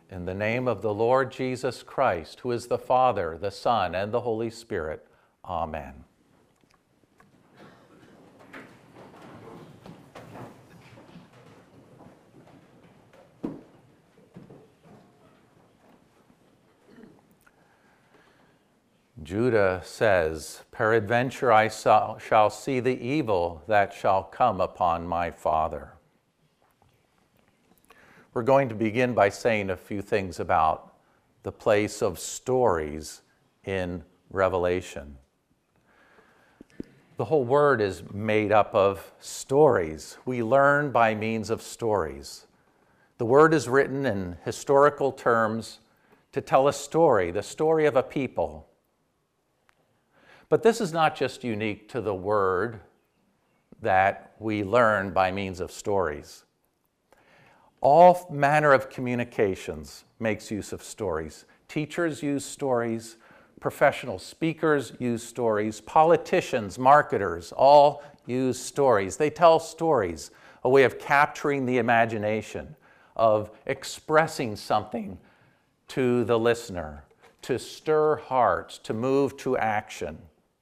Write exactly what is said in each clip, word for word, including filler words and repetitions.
In the name of the Lord Jesus Christ, who is the Father, the Son, and the Holy Spirit. Amen. Judah says, "Peradventure I shall see the evil that shall come upon my father." We're going to begin by saying a few things about the place of stories in Revelation. The whole word is made up of stories. We learn by means of stories. The word is written in historical terms to tell a story, the story of a people. But this is not just unique to the word that we learn by means of stories. All manner of communications makes use of stories. Teachers use stories, professional speakers use stories, politicians, marketers, all use stories. They tell stories, a way of capturing the imagination, of expressing something to the listener, to stir hearts, to move to action.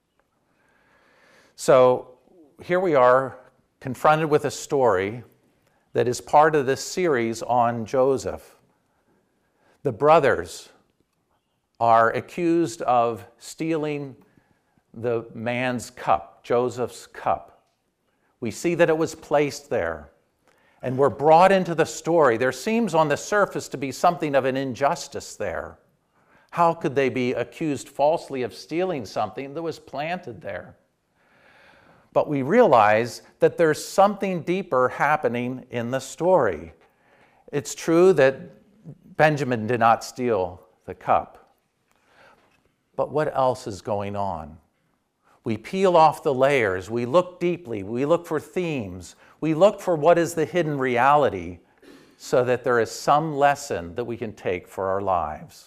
So here we are confronted with a story that is part of this series on Joseph. The brothers are accused of stealing the man's cup, Joseph's cup. We see that it was placed there, and we're brought into the story. There seems on the surface to be something of an injustice there. How could they be accused falsely of stealing something that was planted there? But we realize that there's something deeper happening in the story. It's true that Benjamin did not steal the cup. But what else is going on? We peel off the layers, we look deeply, we look for themes, we look for what is the hidden reality so that there is some lesson that we can take for our lives.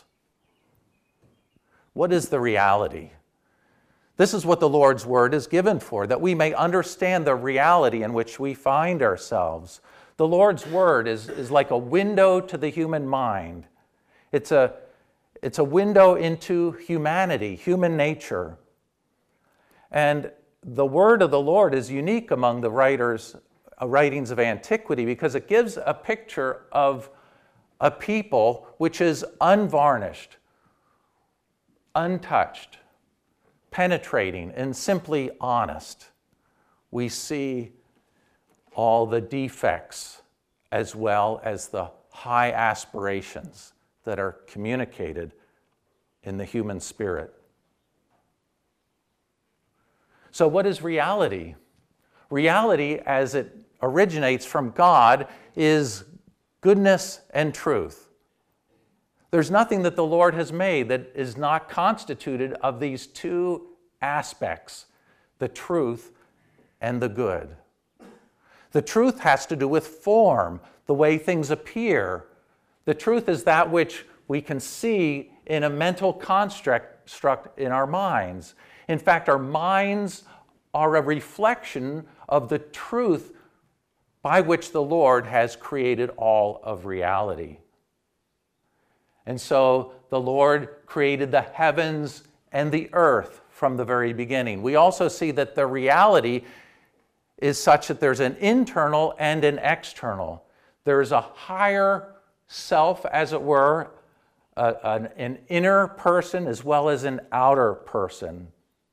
What is the reality? This is what the Lord's word is given for, that we may understand the reality in which we find ourselves. The Lord's word is, is like a window to the human mind. It's a, it's a window into humanity, human nature. And the word of the Lord is unique among the writers, uh, writings of antiquity because it gives a picture of a people which is unvarnished, untouched, penetrating, and simply honest. We see all the defects as well as the high aspirations that are communicated in the human spirit. So what is reality? Reality, as it originates from God, is goodness and truth. There's nothing that the Lord has made that is not constituted of these two aspects, the truth and the good. The truth has to do with form, the way things appear. The truth is that which we can see in a mental construct in our minds. In fact, our minds are a reflection of the truth by which the Lord has created all of reality. And so the Lord created the heavens and the earth from the very beginning. We also see that the reality is such that there's an internal and an external. There's a higher self, as it were, uh, an, an inner person as well as an outer person.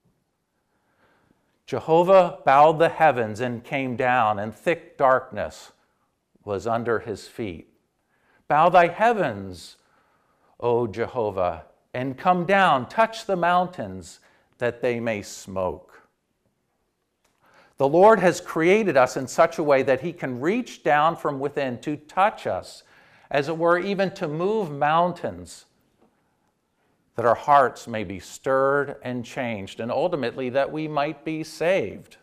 Jehovah bowed the heavens and came down, and thick darkness was under his feet. Bow thy heavens, O Jehovah, and come down, touch the mountains, that they may smoke. The Lord has created us in such a way that he can reach down from within to touch us, as it were, even to move mountains, that our hearts may be stirred and changed, and ultimately that we might be saved.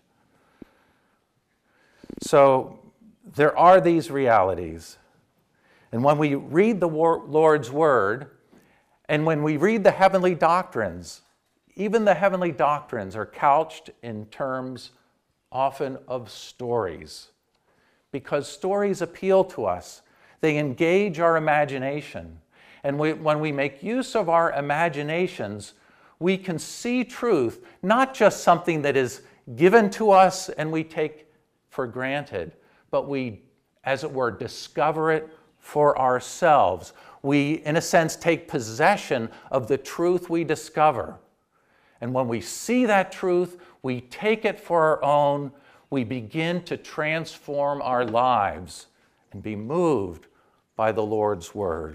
So there are these realities. And when we read the Lord's word, and when we read the heavenly doctrines, even the heavenly doctrines are couched in terms often of stories, because stories appeal to us. They engage our imagination. And we, when we make use of our imaginations, we can see truth, not just something that is given to us and we take for granted, but we, as it were, discover it for ourselves. We, in a sense, take possession of the truth we discover. And when we see that truth, we take it for our own, we begin to transform our lives and be moved by the Lord's word.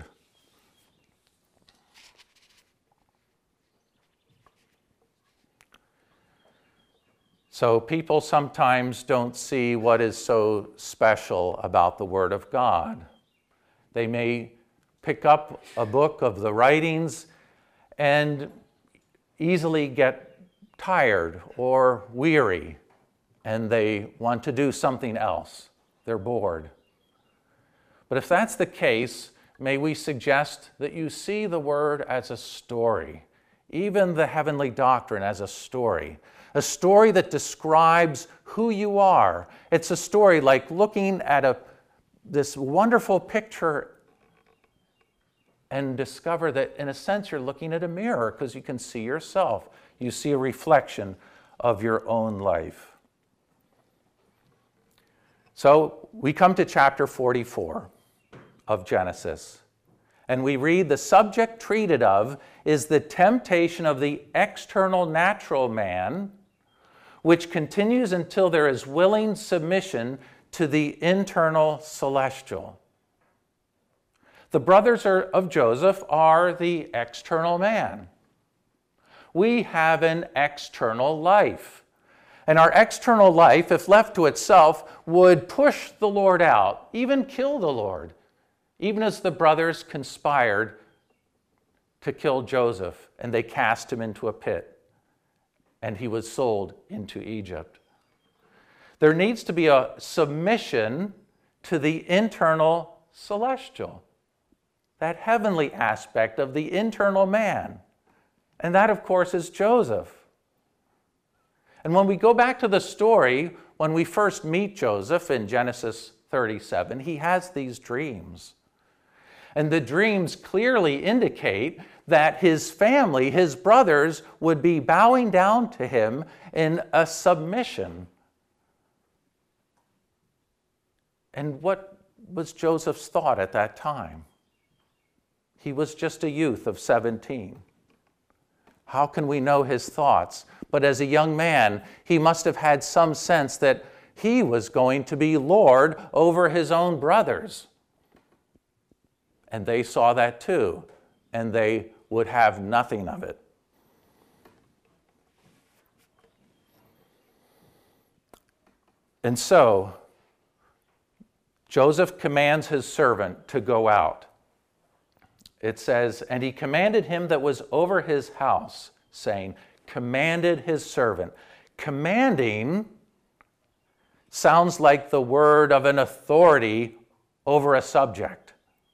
So people sometimes don't see what is so special about the Word of God. They may pick up a book of the writings and easily get tired or weary, and they want to do something else. They're bored. But if that's the case, may we suggest that you see the Word as a story, even the heavenly doctrine as a story. A story that describes who you are. It's a story like looking at a, this wonderful picture and discover that, in a sense, you're looking at a mirror because you can see yourself. You see a reflection of your own life. So we come to chapter forty-four of Genesis, and we read, the subject treated of is the temptation of the external natural man, which continues until there is willing submission to the internal celestial. The brothers of Joseph are the external man. We have an external life. And our external life, if left to itself, would push the Lord out, even kill the Lord, even as the brothers conspired to kill Joseph, and they cast him into a pit, and he was sold into Egypt. There needs to be a submission to the internal celestial, that heavenly aspect of the internal man. And that, of course, is Joseph. And when we go back to the story, when we first meet Joseph in Genesis thirty-seven, he has these dreams. And the dreams clearly indicate that his family, his brothers, would be bowing down to him in a submission. And what was Joseph's thought at that time? He was just a youth of seventeen. How can we know his thoughts? But as a young man, he must have had some sense that he was going to be Lord over his own brothers. And they saw that too, and they would have nothing of it. And so, Joseph commands his servant to go out. It says, and he commanded him that was over his house, saying, commanded his servant. Commanding sounds like the word of an authority over a subject.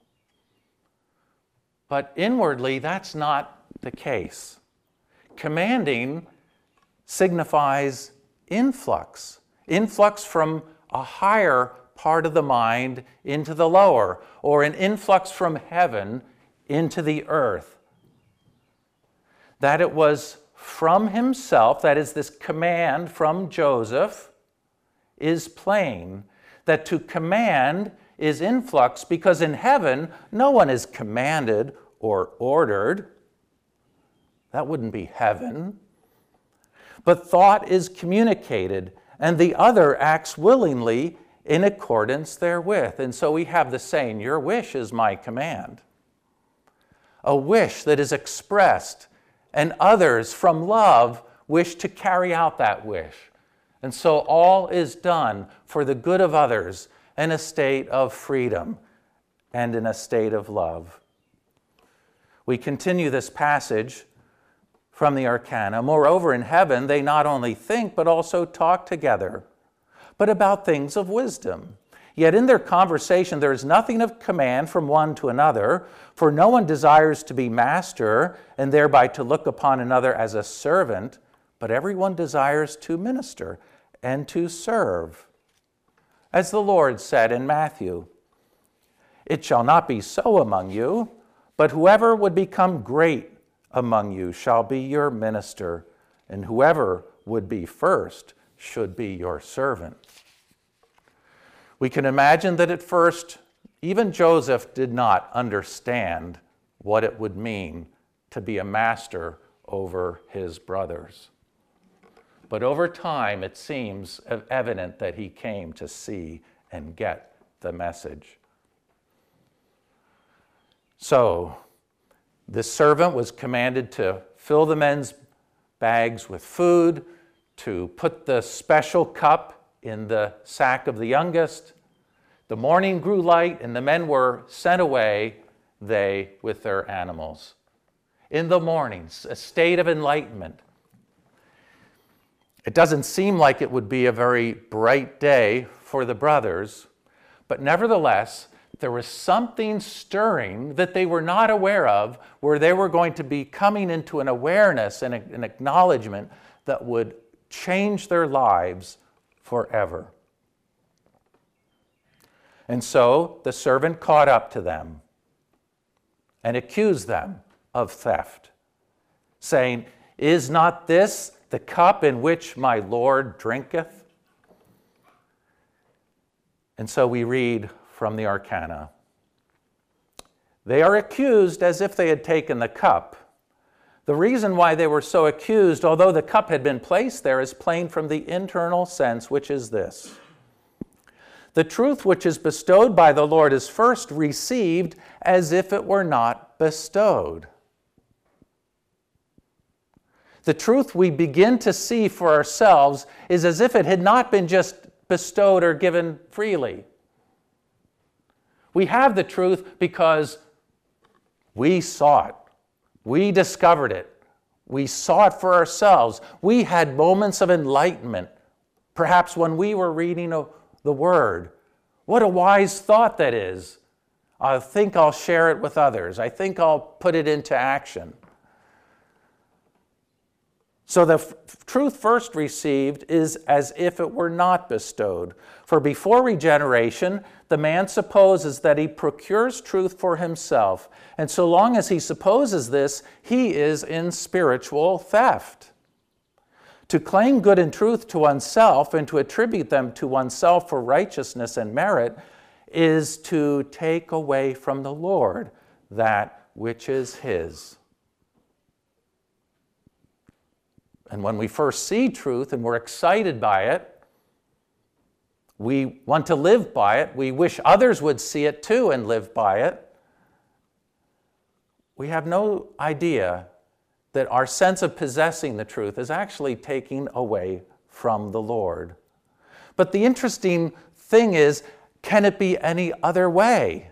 But inwardly, that's not the case. Commanding signifies influx, influx from a higher part of the mind into the lower, or an influx from heaven into the earth. That it was from himself, that is, this command from Joseph, is plain. That to command is influx, because in heaven, no one is commanded or ordered. That wouldn't be heaven. But thought is communicated, and the other acts willingly in accordance therewith. And so we have the saying, your wish is my command. A wish that is expressed, and others from love wish to carry out that wish. And so all is done for the good of others in a state of freedom and in a state of love. We continue this passage from the Arcana. Moreover, in heaven, they not only think, but also talk together, but about things of wisdom. Yet in their conversation there is nothing of command from one to another, for no one desires to be master and thereby to look upon another as a servant, but everyone desires to minister and to serve. As the Lord said in Matthew, it shall not be so among you, But whoever would become great among you shall be your minister, and whoever would be first should be your servant. We can imagine that at first, even Joseph did not understand what it would mean to be a master over his brothers. But over time, it seems evident that he came to see and get the message. So, this servant was commanded to fill the men's bags with food, to put the special cup in the sack of the youngest. The morning grew light, and the men were sent away, they with their animals. In the morning, a state of enlightenment. It doesn't seem like it would be a very bright day for the brothers, but nevertheless, there was something stirring that they were not aware of, where they were going to be coming into an awareness and an acknowledgement that would change their lives forever. And so the servant caught up to them and accused them of theft, saying, "Is not this the cup in which my Lord drinketh?" And so we read from the Arcana. They are accused as if they had taken the cup. The reason why they were so accused, although the cup had been placed there, is plain from the internal sense, which is this: the truth which is bestowed by the Lord is first received as if it were not bestowed. The truth we begin to see for ourselves is as if it had not been just bestowed or given freely. We have the truth because we saw it. We discovered it. We saw it for ourselves. We had moments of enlightenment, perhaps when we were reading the Word. What a wise thought that is. I think I'll share it with others. I think I'll put it into action. So the f- truth first received is as if it were not bestowed. For before regeneration, the man supposes that he procures truth for himself. And so long as he supposes this, he is in spiritual theft. To claim good and truth to oneself and to attribute them to oneself for righteousness and merit is to take away from the Lord that which is his. And when we first see truth and we're excited by it, we want to live by it, we wish others would see it too and live by it, we have no idea that our sense of possessing the truth is actually taking away from the Lord. But the interesting thing is, can it be any other way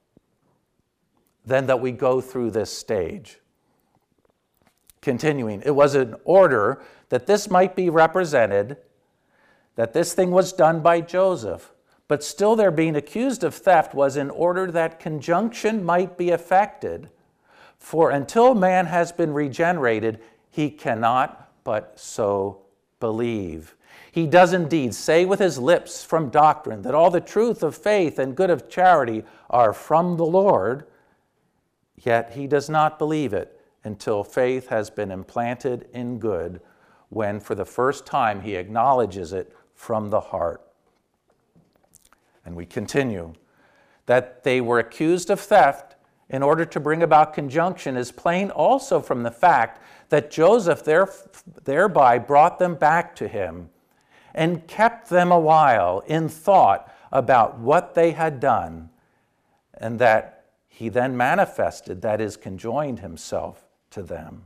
than that we go through this stage? Continuing, it was in order that this might be represented, that this thing was done by Joseph, but still their being accused of theft was in order that conjunction might be effected. For until man has been regenerated, he cannot but so believe. He does indeed say with his lips from doctrine that all the truth of faith and good of charity are from the Lord, yet he does not believe it until faith has been implanted in good, when for the first time he acknowledges it from the heart. And we continue, that they were accused of theft in order to bring about conjunction is plain also from the fact that Joseph there, thereby brought them back to him and kept them a while in thought about what they had done, and that he then manifested, that is, conjoined himself to them.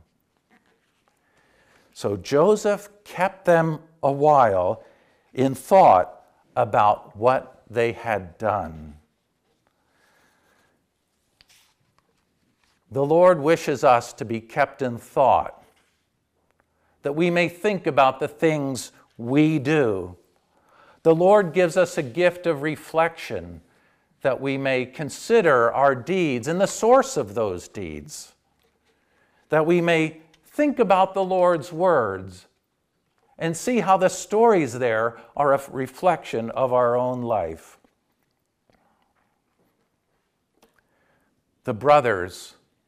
So Joseph kept them a while in thought about what they had done. The Lord wishes us to be kept in thought, that we may think about the things we do. The Lord gives us a gift of reflection, that we may consider our deeds and the source of those deeds, that we may think about the Lord's words and see how the stories there are a reflection of our own life. The brothers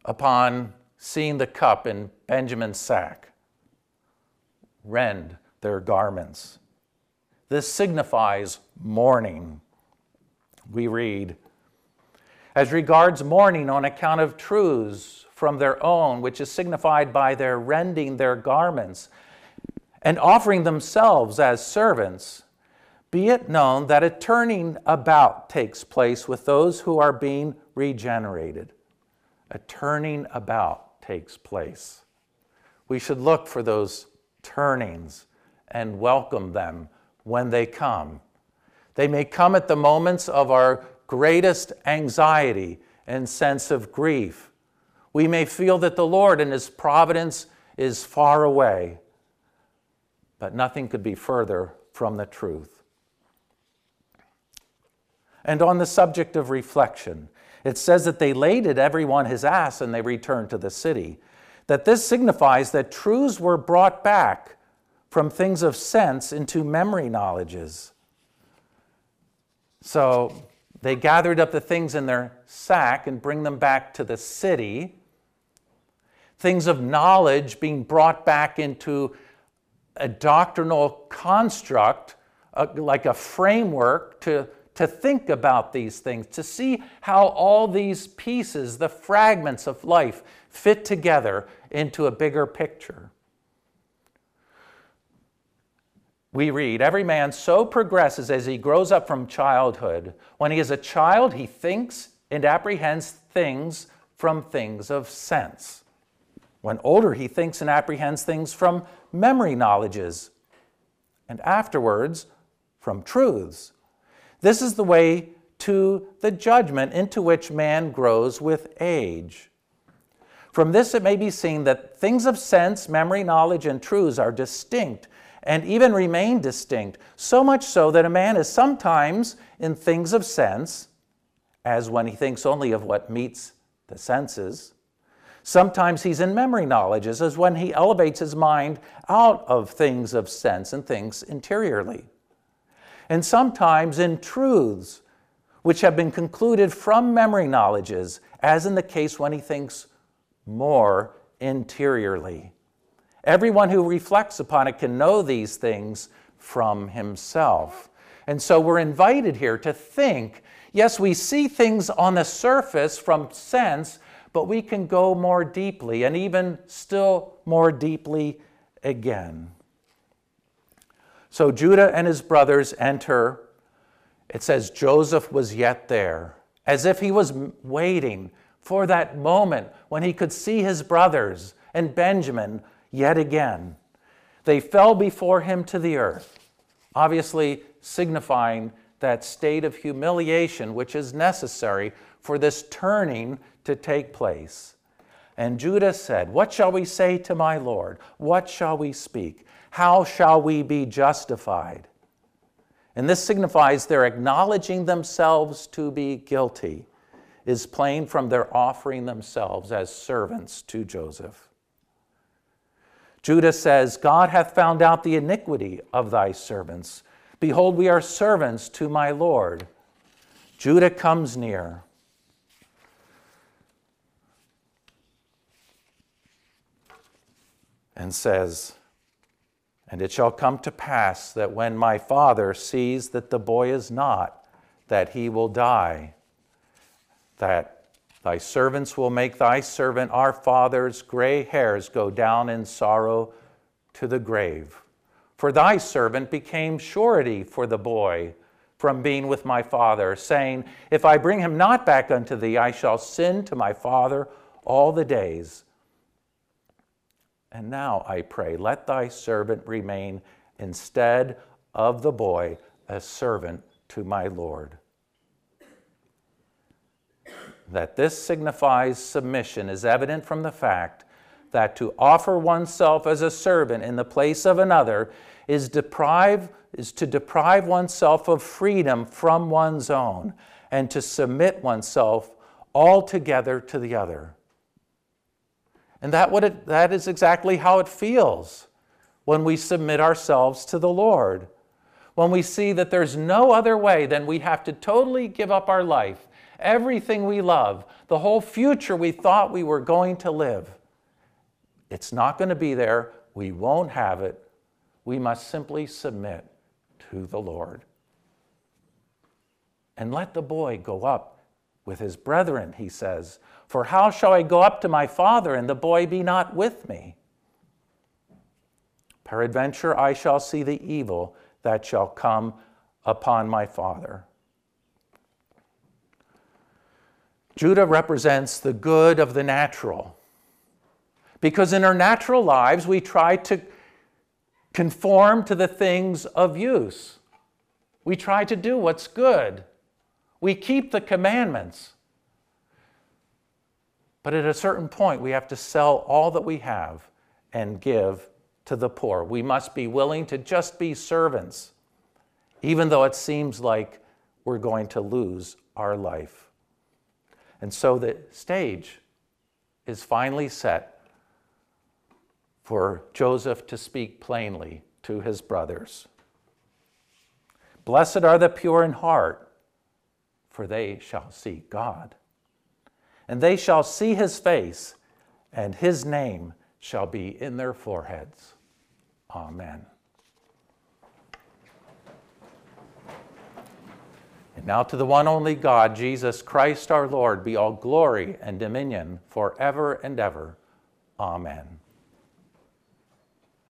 upon seeing the cup in Benjamin's sack, rend their garments. This signifies mourning. We read, as regards mourning on account of truths from their own, which is signified by their rending their garments and offering themselves as servants, be it known that a turning about takes place with those who are being regenerated. A turning about takes place. We should look for those turnings and welcome them when they come. They may come at the moments of our greatest anxiety and sense of grief. We may feel that the Lord in His providence is far away, but nothing could be further from the truth. And on the subject of reflection, it says that they laded everyone his ass and they returned to the city. That this signifies that truths were brought back from things of sense into memory knowledges. So they gathered up the things in their sack and bring them back to the city. Things of knowledge being brought back into a doctrinal construct, uh, like a framework to, to think about these things, to see how all these pieces, the fragments of life, fit together into a bigger picture. We read, every man so progresses as he grows up from childhood. When he is a child, he thinks and apprehends things from things of sense. When older, he thinks and apprehends things from memory knowledges, and afterwards, from truths. This is the way to the judgment into which man grows with age. From this it may be seen that things of sense, memory, knowledge, and truths are distinct, and even remain distinct, so much so that a man is sometimes in things of sense, as when he thinks only of what meets the senses. Sometimes he's in memory knowledges, as when he elevates his mind out of things of sense and thinks interiorly. And sometimes in truths, which have been concluded from memory knowledges, as in the case when he thinks more interiorly. Everyone who reflects upon it can know these things from himself. And so we're invited here to think, yes, we see things on the surface from sense, but we can go more deeply, and even still more deeply again. So Judah and his brothers enter. It says Joseph was yet there, as if he was waiting for that moment when he could see his brothers and Benjamin yet again. They fell before him to the earth, obviously signifying that state of humiliation which is necessary for this turning to take place. And Judah said, what shall we say to my Lord? What shall we speak? How shall we be justified? And this signifies their acknowledging themselves to be guilty, is plain from their offering themselves as servants to Joseph. Judah says, God hath found out the iniquity of thy servants. Behold, we are servants to my Lord. Judah comes near. And says, and it shall come to pass that when my father sees that the boy is not, that he will die, that thy servants will make thy servant our father's gray hairs go down in sorrow to the grave. For thy servant became surety for the boy from being with my father, saying, if I bring him not back unto thee, I shall sin to my father all the days. And now, I pray, let thy servant remain instead of the boy a servant to my Lord. That this signifies submission is evident from the fact that to offer oneself as a servant in the place of another is, deprive, is to deprive oneself of freedom from one's own and to submit oneself altogether to the other. And that, what it, that is exactly how it feels when we submit ourselves to the Lord. When we see that there's no other way than we have to totally give up our life everything we love, the whole future we thought we were going to live. It's not going to be there. We won't have it. We must simply submit to the Lord. And let the boy go up with his brethren, he says. For how shall I go up to my father, and the boy be not with me? Peradventure I shall see the evil that shall come upon my father. Judah represents the good of the natural. Because in our natural lives, we try to conform to the things of use. We try to do what's good. We keep the commandments. But at a certain point, we have to sell all that we have and give to the poor. We must be willing to just be servants, even though it seems like we're going to lose our life. And so the stage is finally set for Joseph to speak plainly to his brothers. Blessed are the pure in heart, for they shall see God. And they shall see his face, and his name shall be in their foreheads. Amen. And now to the one only God, Jesus Christ our Lord, be all glory and dominion forever and ever. Amen.